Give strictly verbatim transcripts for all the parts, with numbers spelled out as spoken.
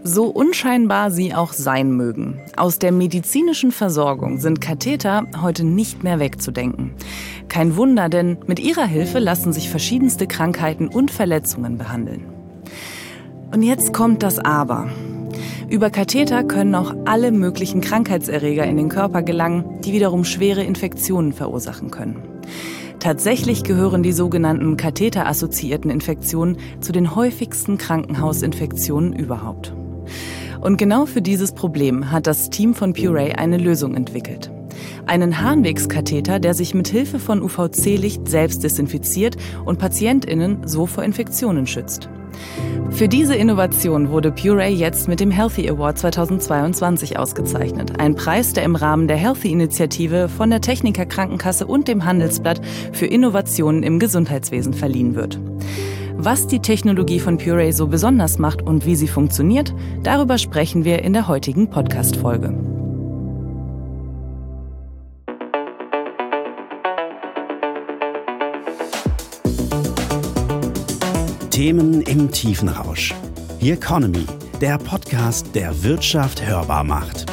So unscheinbar sie auch sein mögen. Aus der medizinischen Versorgung sind Katheter heute nicht mehr wegzudenken. Kein Wunder, denn mit ihrer Hilfe lassen sich verschiedenste Krankheiten und Verletzungen behandeln. Und jetzt kommt das Aber. Über Katheter können auch alle möglichen Krankheitserreger in den Körper gelangen, die wiederum schwere Infektionen verursachen können. Tatsächlich gehören die sogenannten katheterassoziierten Infektionen zu den häufigsten Krankenhausinfektionen überhaupt. Und genau für dieses Problem hat das Team von Purey eine Lösung entwickelt. Einen Harnwegskatheter, der sich mit Hilfe von U V C-Licht selbst desinfiziert und PatientInnen so vor Infektionen schützt. Für diese Innovation wurde Purey jetzt mit dem Healthy Award zweitausendzweiundzwanzig ausgezeichnet. Ein Preis, der im Rahmen der Healthy-Initiative von der Techniker Krankenkasse und dem Handelsblatt für Innovationen im Gesundheitswesen verliehen wird. Was die Technologie von Purey so besonders macht und wie sie funktioniert, darüber sprechen wir in der heutigen Podcast-Folge. Themen im Tiefenrausch. The Economy, der Podcast, der Wirtschaft hörbar macht.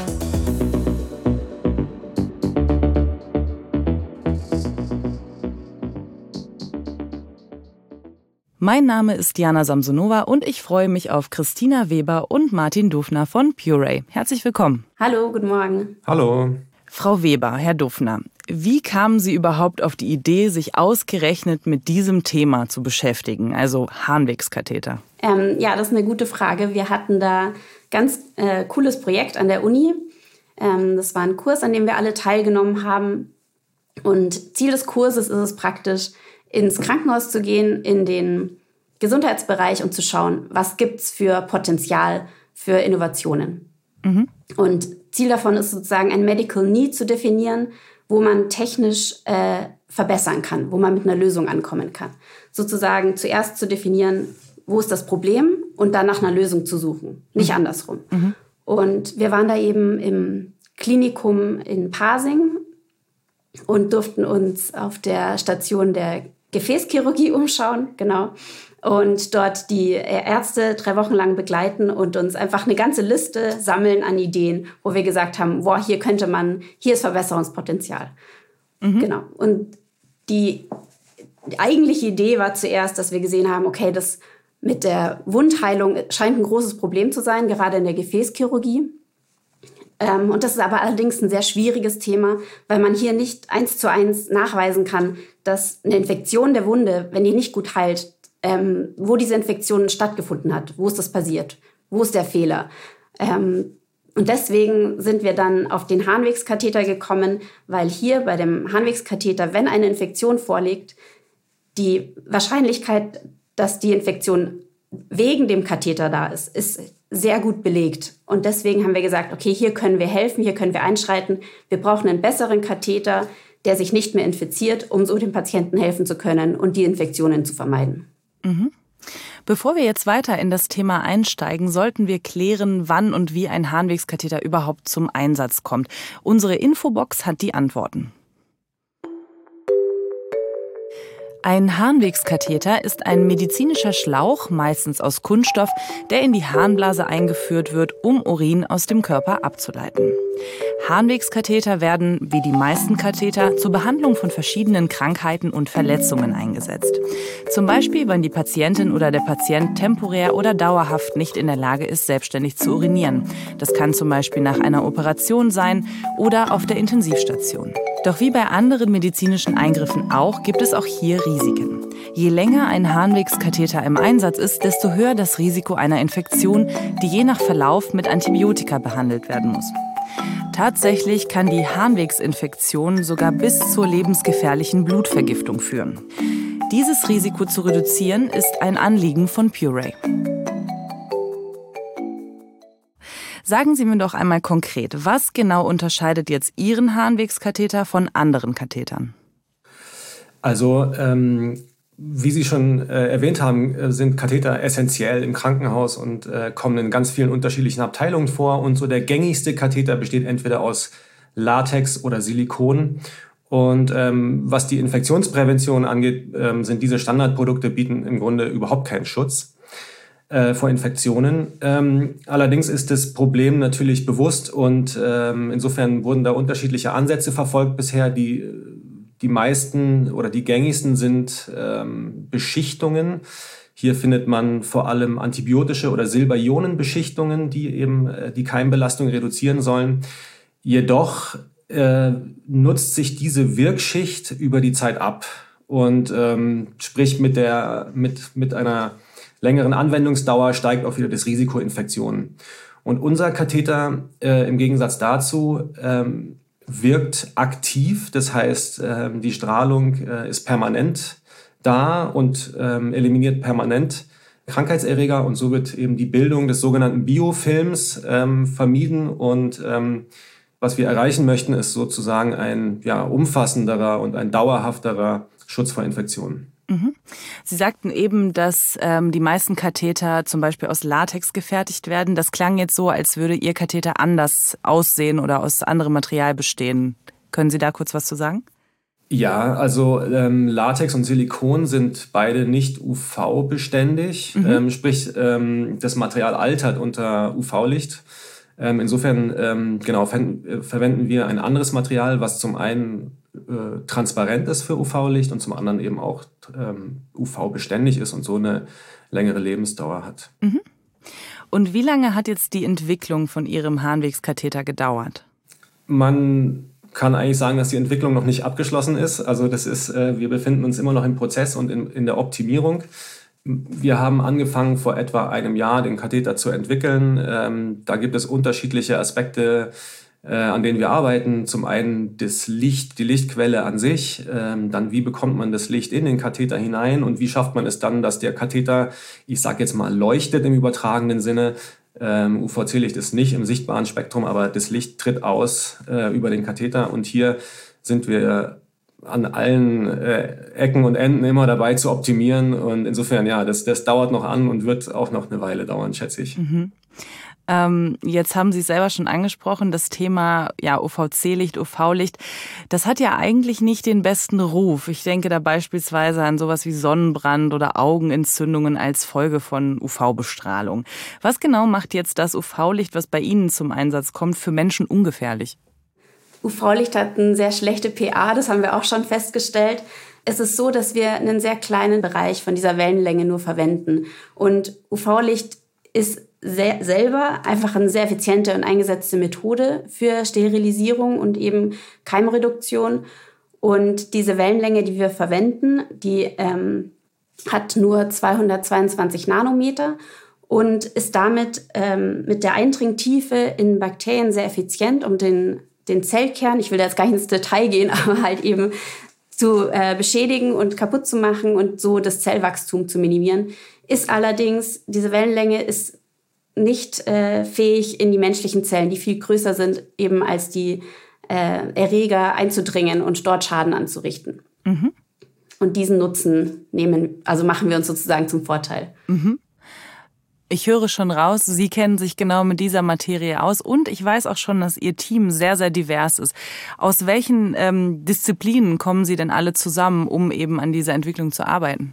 Mein Name ist Diana Samsonova und ich freue mich auf Christina Weber und Martin Dufner von Purey. Herzlich willkommen. Hallo, guten Morgen. Hallo. Frau Weber, Herr Dufner, wie kamen Sie überhaupt auf die Idee, sich ausgerechnet mit diesem Thema zu beschäftigen, also Harnwegskatheter? Ähm, ja, das ist eine gute Frage. Wir hatten da ganz äh, cooles Projekt an der Uni. Ähm, das war ein Kurs, an dem wir alle teilgenommen haben. Und Ziel des Kurses ist es praktisch, ins Krankenhaus zu gehen, in den Gesundheitsbereich und zu schauen, was gibt es für Potenzial für Innovationen. Mhm. Und Ziel davon ist sozusagen ein Medical Need zu definieren, wo man technisch äh, verbessern kann, wo man mit einer Lösung ankommen kann. Sozusagen zuerst zu definieren, wo ist das Problem und dann nach einer Lösung zu suchen, nicht mhm. andersrum. Mhm. Und wir waren da eben im Klinikum in Pasing und durften uns auf der Station der Gefäßchirurgie umschauen, genau. Und dort die Ärzte drei Wochen lang begleiten und uns einfach eine ganze Liste sammeln an Ideen, wo wir gesagt haben, boah, hier könnte man, hier ist Verbesserungspotenzial. Mhm. Genau. Und die, die eigentliche Idee war zuerst, dass wir gesehen haben, okay, das mit der Wundheilung scheint ein großes Problem zu sein, gerade in der Gefäßchirurgie. Ähm, und das ist aber allerdings ein sehr schwieriges Thema, weil man hier nicht eins zu eins nachweisen kann, dass eine Infektion der Wunde, wenn die nicht gut heilt, ähm, wo diese Infektion stattgefunden hat, wo ist das passiert, wo ist der Fehler. Ähm, und deswegen sind wir dann auf den Harnwegskatheter gekommen, weil hier bei dem Harnwegskatheter, wenn eine Infektion vorliegt, die Wahrscheinlichkeit, dass die Infektion wegen dem Katheter da ist, ist sehr gut belegt. Und deswegen haben wir gesagt, okay, hier können wir helfen, hier können wir einschreiten. Wir brauchen einen besseren Katheter, der sich nicht mehr infiziert, um so dem Patienten helfen zu können und die Infektionen zu vermeiden. Mhm. Bevor wir jetzt weiter in das Thema einsteigen, sollten wir klären, wann und wie ein Harnwegskatheter überhaupt zum Einsatz kommt. Unsere Infobox hat die Antworten. Ein Harnwegskatheter ist ein medizinischer Schlauch, meistens aus Kunststoff, der in die Harnblase eingeführt wird, um Urin aus dem Körper abzuleiten. Harnwegskatheter werden, wie die meisten Katheter, zur Behandlung von verschiedenen Krankheiten und Verletzungen eingesetzt. Zum Beispiel, wenn die Patientin oder der Patient temporär oder dauerhaft nicht in der Lage ist, selbstständig zu urinieren. Das kann zum Beispiel nach einer Operation sein oder auf der Intensivstation. Doch wie bei anderen medizinischen Eingriffen auch, gibt es auch hier Risiken. Je länger ein Harnwegskatheter im Einsatz ist, desto höher das Risiko einer Infektion, die je nach Verlauf mit Antibiotika behandelt werden muss. Tatsächlich kann die Harnwegsinfektion sogar bis zur lebensgefährlichen Blutvergiftung führen. Dieses Risiko zu reduzieren, ist ein Anliegen von Purey. Sagen Sie mir doch einmal konkret, was genau unterscheidet jetzt Ihren Harnwegskatheter von anderen Kathetern? Also, ähm, wie Sie schon äh, erwähnt haben, sind Katheter essentiell im Krankenhaus und äh, kommen in ganz vielen unterschiedlichen Abteilungen vor. Und so der gängigste Katheter besteht entweder aus Latex oder Silikon. Und ähm, was die Infektionsprävention angeht, ähm, sind diese Standardprodukte bieten im Grunde überhaupt keinen Schutz. äh, vor Infektionen. Ähm, allerdings ist das Problem natürlich bewusst und ähm, insofern wurden da unterschiedliche Ansätze verfolgt bisher. Die, die meisten oder die gängigsten sind ähm, Beschichtungen. Hier findet man vor allem antibiotische oder Silberionenbeschichtungen, die eben äh, die Keimbelastung reduzieren sollen. Jedoch äh, nutzt sich diese Wirkschicht über die Zeit ab und ähm, sprich mit, der, mit, mit einer längeren Anwendungsdauer steigt auch wieder das Risiko Infektionen. Und unser Katheter äh, im Gegensatz dazu ähm, wirkt aktiv, das heißt äh, die Strahlung äh, ist permanent da und ähm, eliminiert permanent Krankheitserreger und so wird eben die Bildung des sogenannten Biofilms ähm, vermieden und ähm, was wir erreichen möchten, ist sozusagen ein ja, umfassenderer und ein dauerhafterer Schutz vor Infektionen. Mhm. Sie sagten eben, dass ähm, die meisten Katheter zum Beispiel aus Latex gefertigt werden. Das klang jetzt so, als würde Ihr Katheter anders aussehen oder aus anderem Material bestehen. Können Sie da kurz was zu sagen? Ja, also ähm, Latex und Silikon sind beide nicht U V-beständig. Mhm. Ähm, sprich, ähm, das Material altert unter U V-Licht. Ähm, insofern ähm, genau, ver- verwenden wir ein anderes Material, was zum einen äh, transparent ist für U V-Licht und zum anderen eben auch ähm, U V-beständig ist und so eine längere Lebensdauer hat. Mhm. Und wie lange hat jetzt die Entwicklung von Ihrem Harnwegskatheter gedauert? Man kann eigentlich sagen, dass die Entwicklung noch nicht abgeschlossen ist. Also das ist, äh, wir befinden uns immer noch im Prozess und in, in der Optimierung. Wir haben angefangen vor etwa einem Jahr den Katheter zu entwickeln. Ähm, da gibt es unterschiedliche Aspekte, äh, an denen wir arbeiten. Zum einen das Licht, die Lichtquelle an sich. Ähm, dann wie bekommt man das Licht in den Katheter hinein und wie schafft man es dann, dass der Katheter, ich sage jetzt mal, leuchtet im übertragenen Sinne. Ähm, U V C-Licht ist nicht im sichtbaren Spektrum, aber das Licht tritt aus äh, über den Katheter und hier sind wir an allen äh, Ecken und Enden immer dabei zu optimieren und insofern, ja, das, das dauert noch an und wird auch noch eine Weile dauern, schätze ich. Mhm. Ähm, jetzt haben Sie es selber schon angesprochen, das Thema ja, U V C-Licht, U V-Licht, das hat ja eigentlich nicht den besten Ruf. Ich denke da beispielsweise an sowas wie Sonnenbrand oder Augenentzündungen als Folge von U V-Bestrahlung. Was genau macht jetzt das U V-Licht, was bei Ihnen zum Einsatz kommt, für Menschen ungefährlich? U V-Licht hat eine sehr schlechte P A, das haben wir auch schon festgestellt. Es ist so, dass wir einen sehr kleinen Bereich von dieser Wellenlänge nur verwenden. Und U V-Licht ist sehr, selber einfach eine sehr effiziente und eingesetzte Methode für Sterilisierung und eben Keimreduktion. Und diese Wellenlänge, die wir verwenden, die ähm, hat nur zweihundertzweiundzwanzig Nanometer und ist damit ähm, mit der Eindringtiefe in Bakterien sehr effizient, um den den Zellkern, ich will da jetzt gar nicht ins Detail gehen, aber halt eben zu äh, beschädigen und kaputt zu machen und so das Zellwachstum zu minimieren. Ist allerdings, diese Wellenlänge ist nicht äh, fähig, in die menschlichen Zellen, die viel größer sind, eben als die äh, Erreger einzudringen und dort Schaden anzurichten. Mhm. Und diesen Nutzen nehmen, also machen wir uns sozusagen zum Vorteil. Mhm. Ich höre schon raus, Sie kennen sich genau mit dieser Materie aus und ich weiß auch schon, dass Ihr Team sehr, sehr divers ist. Aus welchen ähm, Disziplinen kommen Sie denn alle zusammen, um eben an dieser Entwicklung zu arbeiten?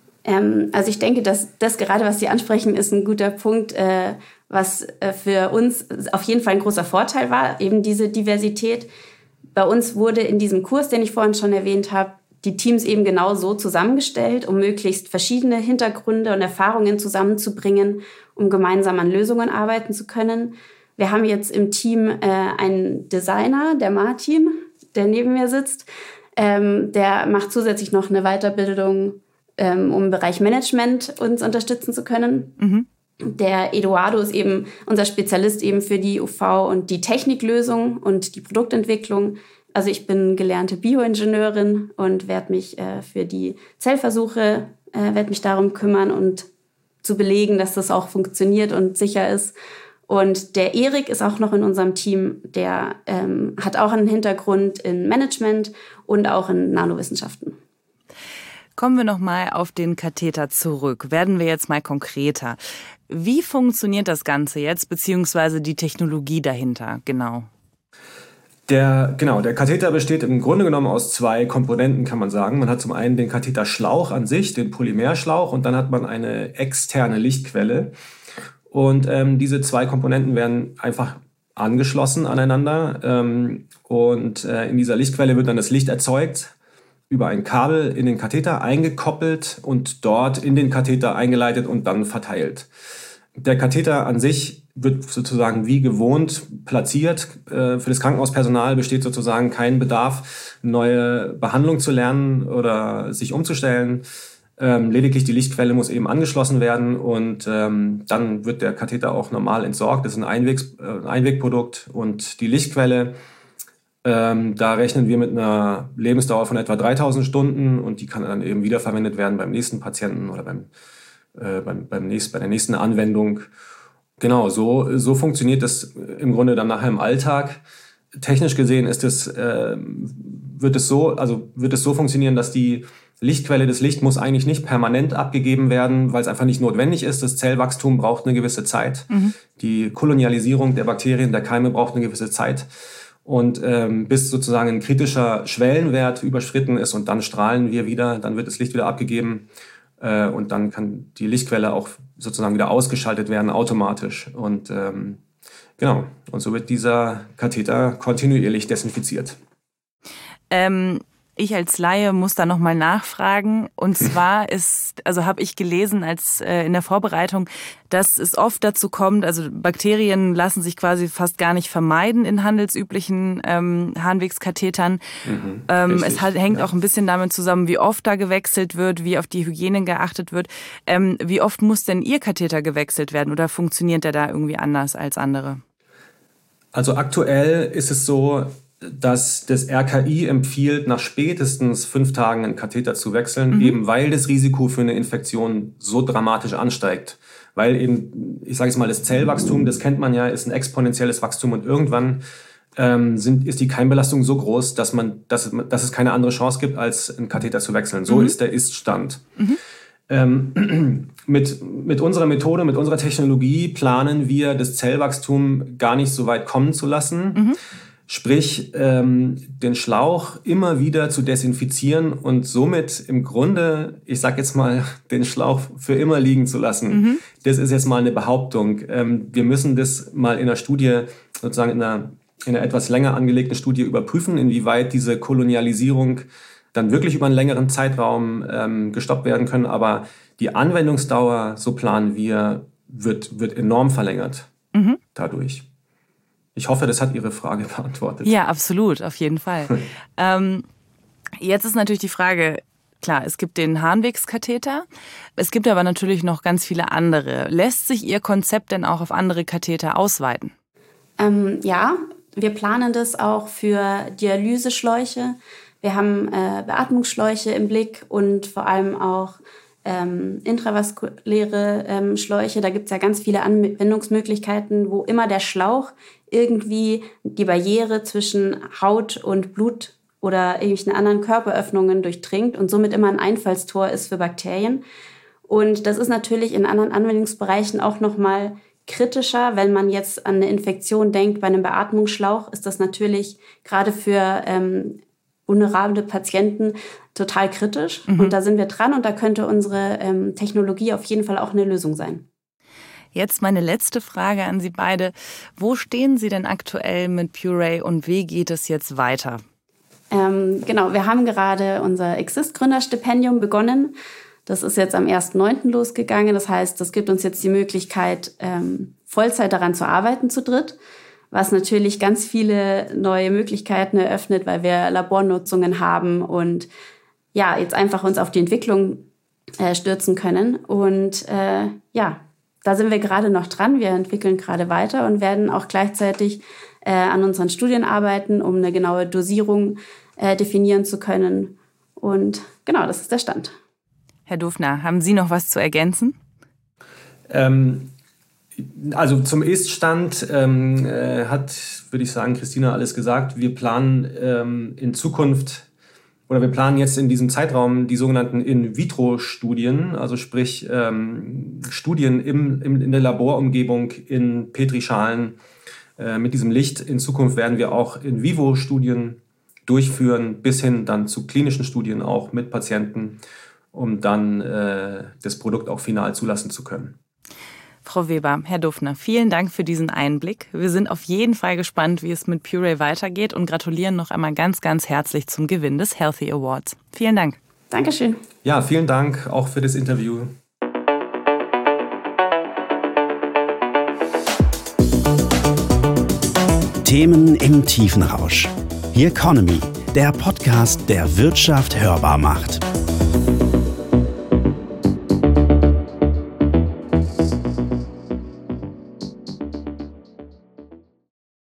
Ähm, also ich denke, dass das gerade, was Sie ansprechen, ist ein guter Punkt, äh, was äh, für uns auf jeden Fall ein großer Vorteil war, eben diese Diversität. Bei uns wurde in diesem Kurs, den ich vorhin schon erwähnt habe, die Teams eben genau so zusammengestellt, um möglichst verschiedene Hintergründe und Erfahrungen zusammenzubringen, um gemeinsam an Lösungen arbeiten zu können. Wir haben jetzt im Team äh, einen Designer, der Martin, der neben mir sitzt. Ähm, der macht zusätzlich noch eine Weiterbildung, ähm, um im Bereich Management uns unterstützen zu können. Mhm. Der Eduardo ist eben unser Spezialist eben für die U V- und die Techniklösung und die Produktentwicklung. Also ich bin gelernte Bioingenieurin und werde mich äh, für die Zellversuche, äh, werde mich darum kümmern und zu belegen, dass das auch funktioniert und sicher ist. Und der Erik ist auch noch in unserem Team, der ähm, hat auch einen Hintergrund in Management und auch in Nanowissenschaften. Kommen wir noch mal auf den Katheter zurück. Werden wir jetzt mal konkreter. Wie funktioniert das Ganze jetzt, beziehungsweise die Technologie dahinter genau? Der, genau, der Katheter besteht im Grunde genommen aus zwei Komponenten, kann man sagen. Man hat zum einen den Katheterschlauch an sich, den Polymerschlauch, und dann hat man eine externe Lichtquelle. Und ähm, diese zwei Komponenten werden einfach angeschlossen aneinander. Ähm, und äh, in dieser Lichtquelle wird dann das Licht erzeugt, über ein Kabel in den Katheter eingekoppelt und dort in den Katheter eingeleitet und dann verteilt. Der Katheter an sich wird sozusagen wie gewohnt platziert. Für das Krankenhauspersonal besteht sozusagen kein Bedarf, neue Behandlung zu lernen oder sich umzustellen. Ähm, lediglich die Lichtquelle muss eben angeschlossen werden und ähm, dann wird der Katheter auch normal entsorgt. Das ist ein, Einwegs, äh, Einwegprodukt und die Lichtquelle, ähm, da rechnen wir mit einer Lebensdauer von etwa dreitausend Stunden und die kann dann eben wiederverwendet werden beim nächsten Patienten oder beim, äh, beim, beim nächsten, bei der nächsten Anwendung. Genau, so, so funktioniert das im Grunde dann nachher im Alltag. Technisch gesehen ist es, äh, wird es so, also wird es so funktionieren, dass die Lichtquelle, das Licht muss eigentlich nicht permanent abgegeben werden, weil es einfach nicht notwendig ist. Das Zellwachstum braucht eine gewisse Zeit. Mhm. Die Kolonialisierung der Bakterien, der Keime braucht eine gewisse Zeit. Und ähm, bis sozusagen ein kritischer Schwellenwert überschritten ist und dann strahlen wir wieder, dann wird das Licht wieder abgegeben äh, und dann kann die Lichtquelle auch sozusagen wieder ausgeschaltet werden automatisch. Und ähm, genau, und so wird dieser Katheter kontinuierlich desinfiziert. Ähm Ich als Laie muss da nochmal nachfragen. Und zwar ist, also habe ich gelesen als äh, in der Vorbereitung, dass es oft dazu kommt, also Bakterien lassen sich quasi fast gar nicht vermeiden in handelsüblichen ähm, Harnwegskathetern. Mhm, ähm, es hat, hängt ja. auch ein bisschen damit zusammen, wie oft da gewechselt wird, wie auf die Hygiene geachtet wird. Ähm, wie oft muss denn Ihr Katheter gewechselt werden oder funktioniert der da irgendwie anders als andere? Also aktuell ist es so, dass das R K I empfiehlt, nach spätestens fünf Tagen einen Katheter zu wechseln, mhm. eben weil das Risiko für eine Infektion so dramatisch ansteigt. Weil eben, ich sage jetzt mal, das Zellwachstum, das kennt man ja, ist ein exponentielles Wachstum und irgendwann ähm, sind, ist die Keimbelastung so groß, dass, man, dass, dass es keine andere Chance gibt, als einen Katheter zu wechseln. So mhm. ist der Ist-Stand. Mhm. Ähm, mit, mit unserer Methode, mit unserer Technologie planen wir, das Zellwachstum gar nicht so weit kommen zu lassen. Mhm. Sprich, ähm, den Schlauch immer wieder zu desinfizieren und somit im Grunde, ich sag jetzt mal, den Schlauch für immer liegen zu lassen. Mhm. Das ist jetzt mal eine Behauptung. Ähm, wir müssen das mal in einer Studie, sozusagen in einer, in einer etwas länger angelegten Studie überprüfen, inwieweit diese Kolonialisierung dann wirklich über einen längeren Zeitraum ähm, gestoppt werden können. Aber die Anwendungsdauer, so planen wir, wird, wird enorm verlängert mhm. dadurch. Ich hoffe, das hat Ihre Frage beantwortet. Ja, absolut, auf jeden Fall. ähm, jetzt ist natürlich die Frage, klar, es gibt den Harnwegskatheter, es gibt aber natürlich noch ganz viele andere. Lässt sich Ihr Konzept denn auch auf andere Katheter ausweiten? Ähm, ja, wir planen das auch für Dialyseschläuche. Wir haben äh, Beatmungsschläuche im Blick und vor allem auch ähm, intravaskuläre ähm, Schläuche. Da gibt es ja ganz viele Anwendungsmöglichkeiten, wo immer der Schlauch irgendwie die Barriere zwischen Haut und Blut oder irgendwelchen anderen Körperöffnungen durchdringt und somit immer ein Einfallstor ist für Bakterien. Und das ist natürlich in anderen Anwendungsbereichen auch nochmal kritischer. Wenn man jetzt an eine Infektion denkt bei einem Beatmungsschlauch, ist das natürlich gerade für ähm, vulnerable Patienten total kritisch. Mhm. Und da sind wir dran und da könnte unsere ähm, Technologie auf jeden Fall auch eine Lösung sein. Jetzt meine letzte Frage an Sie beide. Wo stehen Sie denn aktuell mit PureRay und wie geht es jetzt weiter? Ähm, genau, wir haben gerade unser Exist-Gründerstipendium begonnen. Das ist jetzt am ersten neunten losgegangen. Das heißt, das gibt uns jetzt die Möglichkeit, ähm, Vollzeit daran zu arbeiten zu dritt, was natürlich ganz viele neue Möglichkeiten eröffnet, weil wir Labornutzungen haben und ja, jetzt einfach uns auf die Entwicklung äh, stürzen können. Und äh, ja, da sind wir gerade noch dran. Wir entwickeln gerade weiter und werden auch gleichzeitig äh, an unseren Studien arbeiten, um eine genaue Dosierung äh, definieren zu können. Und genau, das ist der Stand. Herr Dufner, haben Sie noch was zu ergänzen? Ähm, also zum Ist-Stand ähm, äh, hat, würde ich sagen, Christina alles gesagt. Wir planen ähm, in Zukunft Oder wir planen jetzt in diesem Zeitraum die sogenannten In-vitro-Studien, also sprich ähm, Studien im, im, in der Laborumgebung in Petrischalen Äh, mit diesem Licht in Zukunft werden wir auch In-vivo-Studien durchführen, bis hin dann zu klinischen Studien auch mit Patienten, um dann äh, das Produkt auch final zulassen zu können. Frau Weber, Herr Dufner, vielen Dank für diesen Einblick. Wir sind auf jeden Fall gespannt, wie es mit Purell weitergeht und gratulieren noch einmal ganz, ganz herzlich zum Gewinn des Healthy Awards. Vielen Dank. Dankeschön. Ja, vielen Dank auch für das Interview. Themen im Tiefenrausch. Here Economy, der Podcast, der Wirtschaft hörbar macht.